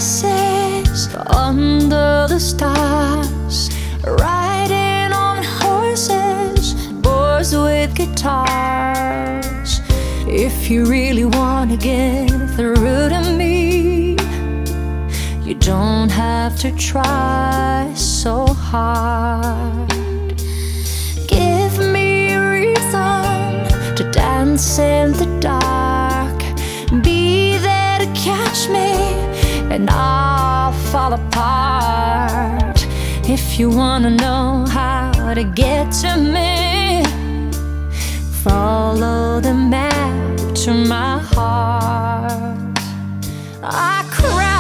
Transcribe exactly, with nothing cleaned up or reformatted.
places under the stars, riding on horses, boys with guitars. If you really want to get through to me, you don't have to try so hard. Give me a reason to dance in the dark, be there to catch me, and I'll fall apart. If you wanna know how to get to me, follow the map to my heart. I cry